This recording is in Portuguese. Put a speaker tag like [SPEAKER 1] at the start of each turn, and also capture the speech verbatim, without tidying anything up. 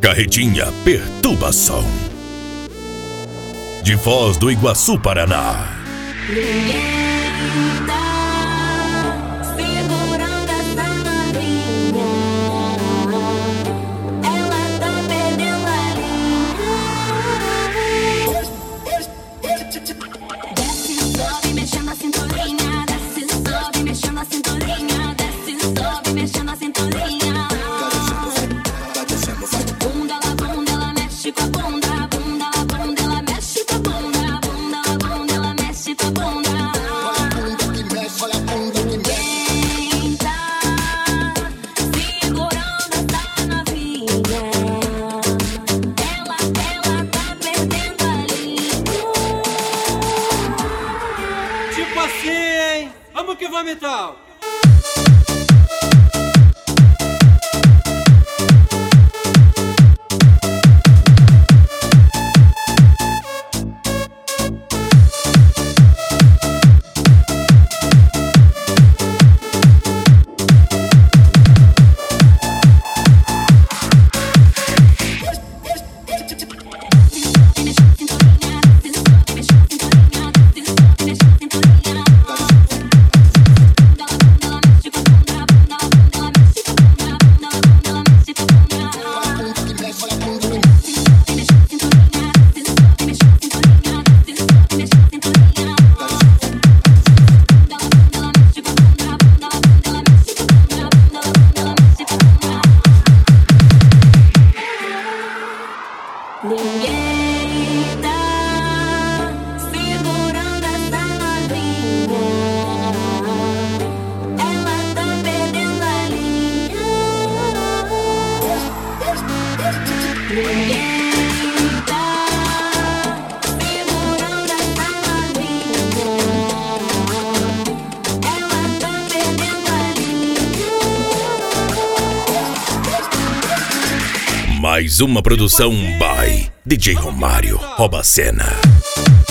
[SPEAKER 1] Carretinha Perturbação. De Foz do Iguaçu, Paraná.
[SPEAKER 2] Ninguém tá segurando essa novinha. Ela tá perdendo a linha. Desce, sobe, mexendo a cinturinha. Desce, sobe, mexendo a cinturinha. Desce, sobe, mexendo a cinturinha. Bunda, ela, bunda, ela mexe com a bunda. Bunda, ela, bunda, ela mexe com a bunda. Bunda, ela, bunda, ela mexe com a bunda. Quem tá segurando essa novinha? Ela, ela tá perdendo a linha.
[SPEAKER 3] Tipo assim, hein? Vamos que vamos então!
[SPEAKER 2] Ninguém tá segurando essa novinha. Ela tá perdendo a linha. Ninguém tá segurando essa novinha. Ela tá perdendo a linha.
[SPEAKER 1] Mais uma produção by D J Romário Rouba Cena.